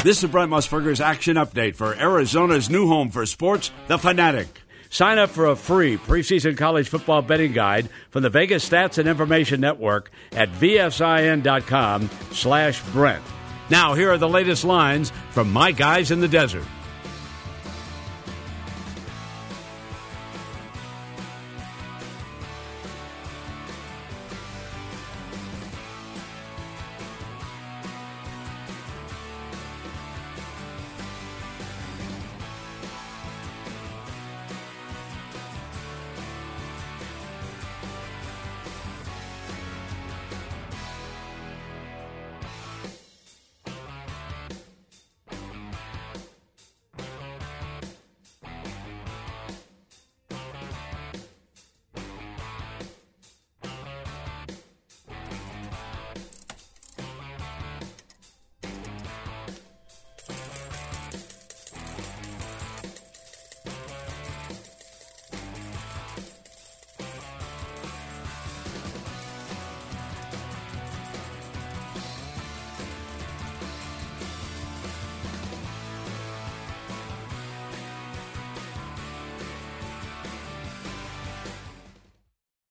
This is Brent Musburger's Action Update for Arizona's new home for sports, The Fanatic. Sign up for a free preseason college football betting guide from the Vegas Stats and Information Network at vsin.com/Brent. Now, here are the latest lines from my guys in the desert.